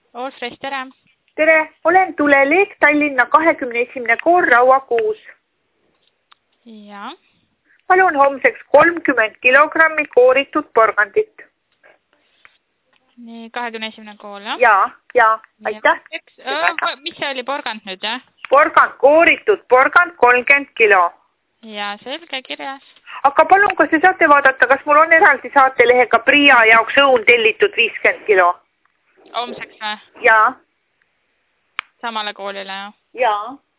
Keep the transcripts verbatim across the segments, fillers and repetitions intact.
Allfresh, tere! Tere, olen Tuleleek Tallinna kahekümne esimene kool Raua kuus. Ja. Palun homseks kolmkümmend kilogrammi kooritud porgandit. Nii, kahekümne esimene kool, jah? Ja, ja, aitäh. Ja. Mis see oli porgand nüüd, jah? Porgand, kooritud porgand kolmkümmend kilo. Ja, selge kirjas. Aga palun, kas te saate vaadata, kas mul on eraldi saatelehega Priia jaoks õun tellitud viiskümmend kilo? Homseks või? Ja. Samale koolile, jah? Ja.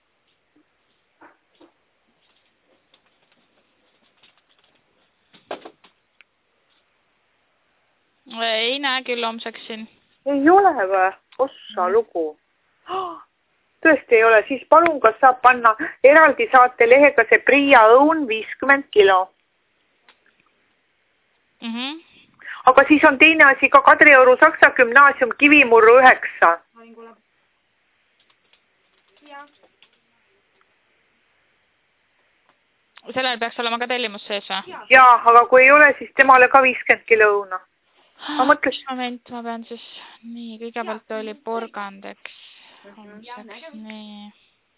Ei näe küll homseks siin. Ei ole või? Ossa lugu. Tõesti ei ole. Siis palun, kas saab panna eraldi saatelehega see Priia õun viiskümmend kilo. Mm -hmm. Aga siis on teine asi ka Kadrioru Saksa Gümnaasium Kivimurru üheksa. Sellel peaks olema ka tellimus sees või? Jaa, aga kui ei ole, siis temale ka viiskümmend kilo õuna. Ma mõtles... Moment, ma pean siis... Nii, kõigepealt oli porgand, eks. Homseks, nii.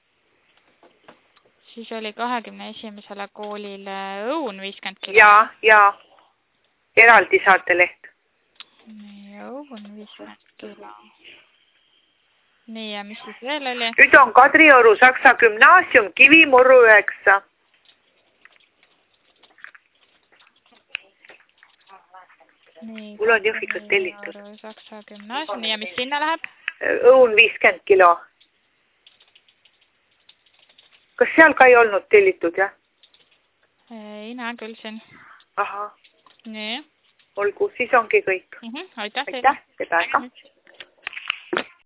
Siis oli kahekümne esimesele koolile õun viiskümmend kilo. Jaa, jaa. Eraldi saateleht. Nii, õun viiskümmend kilo. Nii, ja mis siis veel oli? Nüüd on Kadrioru Saksa Gümnaasium Kivimurru üheksa. Nii, mul on Jõhvikas tellitud. Saksa Gümnaasium, ja mis sinna läheb? Õun viiskümmend kilo. Kas seal ka ei olnud tellitud, jah? Ei näe küll siin. Aha. Nii. Olgu, siis ongi kõik. Mm -hmm, aitäh teile. Aitäh, seda ka.